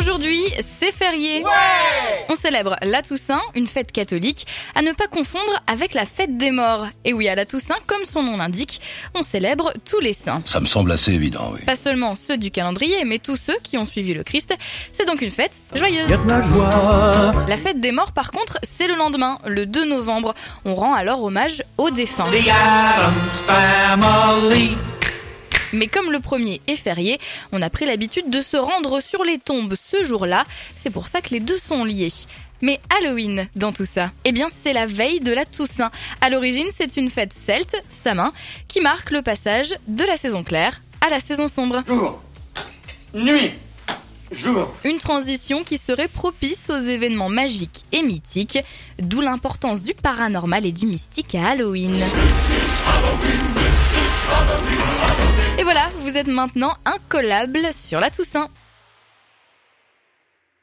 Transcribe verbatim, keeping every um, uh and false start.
Aujourd'hui, c'est férié. Ouais! On célèbre la Toussaint, une fête catholique, à ne pas confondre avec la fête des morts. Et oui, à la Toussaint, comme son nom l'indique, on célèbre tous les saints. Ça me semble assez évident, oui. Pas seulement ceux du calendrier, mais tous ceux qui ont suivi le Christ. C'est donc une fête joyeuse. Y a de la joie. La fête des morts, par contre, c'est le lendemain, le deux novembre. On rend alors hommage aux défunts. The Addams Family. Mais comme le premier est férié, on a pris l'habitude de se rendre sur les tombes ce jour-là. C'est pour ça que les deux sont liés. Mais Halloween dans tout ça, eh bien c'est la veille de la Toussaint. À l'origine, c'est une fête celte, Samin, qui marque le passage de la saison claire à la saison sombre. Jour, nuit, jour. Une transition qui serait propice aux événements magiques et mythiques, d'où l'importance du paranormal et du mystique à Halloween. Et voilà, vous êtes maintenant incollables sur la Toussaint.